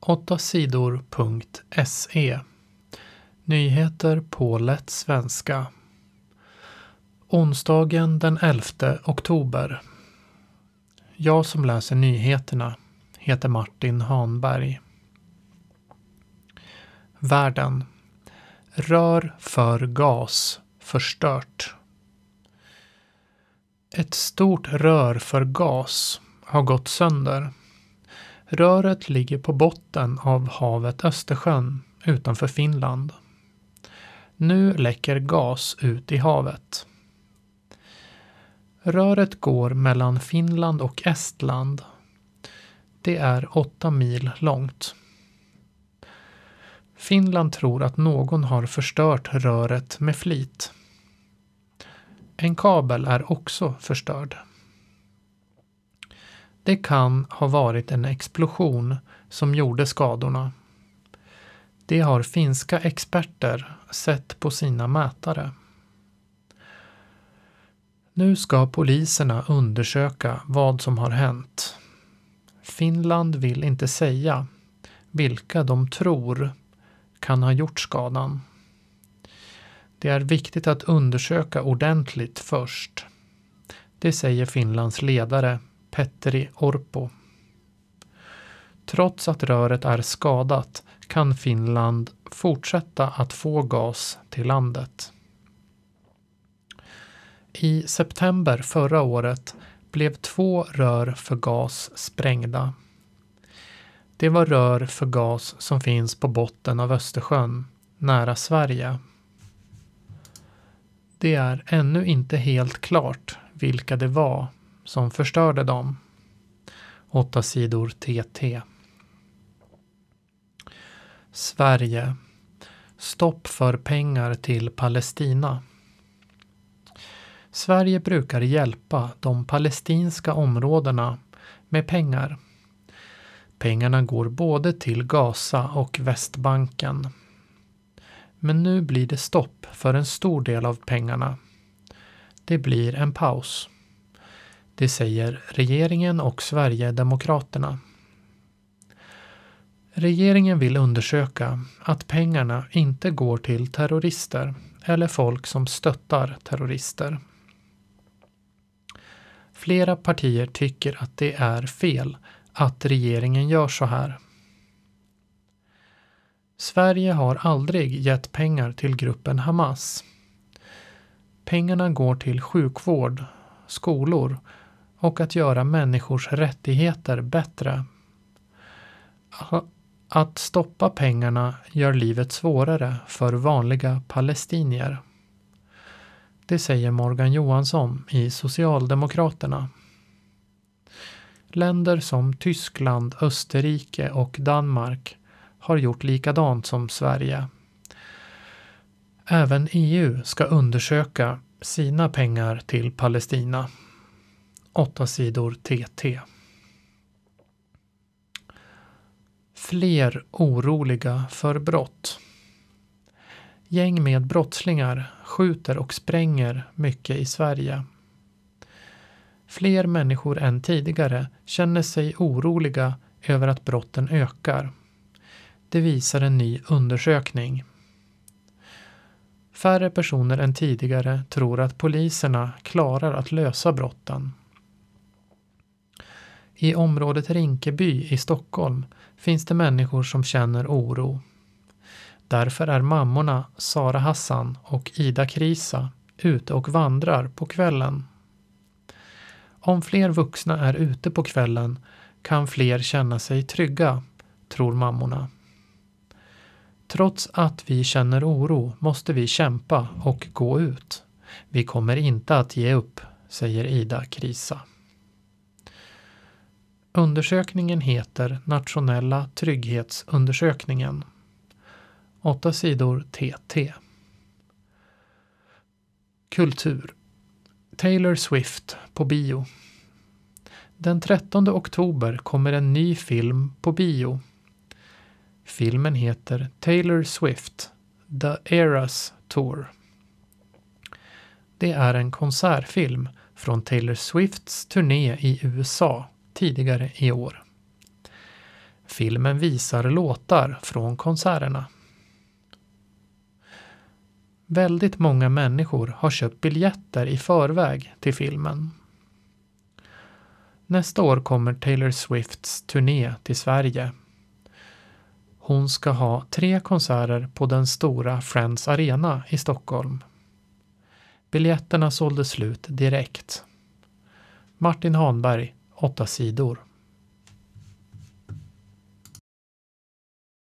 8sidor.se. Nyheter på lätt svenska. Onsdagen den 11 oktober. Jag som läser nyheterna heter Martin Hanberg. Världen. Rör för gas förstört. Ett stort rör för gas har gått sönder. Röret ligger på botten av havet Östersjön utanför Finland. Nu läcker gas ut i havet. Röret går mellan Finland och Estland. Det är 8 mil långt. Finland tror att någon har förstört röret med flit. En kabel är också förstörd. Det kan ha varit en explosion som gjorde skadorna. Det har finska experter sett på sina mätare. Nu ska poliserna undersöka vad som har hänt. Finland vill inte säga vilka de tror kan ha gjort skadan. Det är viktigt att undersöka ordentligt först. Det säger Finlands ledare Petteri Orpo. Trots att röret är skadat kan Finland fortsätta att få gas till landet. I september förra året blev 2 rör för gas sprängda. Det var rör för gas som finns på botten av Östersjön, nära Sverige. Det är ännu inte helt klart vilka det var som förstörde dem. 8 sidor TT. Sverige. Stopp för pengar till Palestina. Sverige brukar hjälpa de palestinska områdena med pengar. Pengarna går både till Gaza och Västbanken. Men nu blir det stopp för en stor del av pengarna. Det blir en paus. Det säger regeringen och Sverigedemokraterna. Regeringen vill undersöka att pengarna inte går till terrorister eller folk som stöttar terrorister. Flera partier tycker att det är fel att regeringen gör så här. Sverige har aldrig gett pengar till gruppen Hamas. Pengarna går till sjukvård, skolor och att göra människors rättigheter bättre. Att stoppa pengarna gör livet svårare för vanliga palestinier. Det säger Morgan Johansson i Socialdemokraterna. Länder som Tyskland, Österrike och Danmark har gjort likadant som Sverige. Även EU ska undersöka sina pengar till Palestina. 8 sidor TT. Fler oroliga för brott. Gäng med brottslingar skjuter och spränger mycket i Sverige. Fler människor än tidigare känner sig oroliga över att brotten ökar. Det visar en ny undersökning. Färre personer än tidigare tror att poliserna klarar att lösa brotten. I området Rinkeby i Stockholm finns det människor som känner oro. Därför är mammorna Sara Hassan och Ida Krisa ute och vandrar på kvällen. Om fler vuxna är ute på kvällen kan fler känna sig trygga, tror mammorna. Trots att vi känner oro måste vi kämpa och gå ut. Vi kommer inte att ge upp, säger Ida Krisa. Undersökningen heter Nationella trygghetsundersökningen. 8 sidor TT. Kultur. Taylor Swift på bio. Den 13 oktober kommer en ny film på bio. Filmen heter Taylor Swift, The Eras Tour. Det är en konsertfilm från Taylor Swifts turné i USA tidigare i år. Filmen visar låtar från konserterna. Väldigt många människor har köpt biljetter i förväg till filmen. Nästa år kommer Taylor Swifts turné till Sverige. Hon ska ha 3 konserter på den stora Friends Arena i Stockholm. Biljetterna sålde slut direkt. Martin Hanberg, 8 sidor.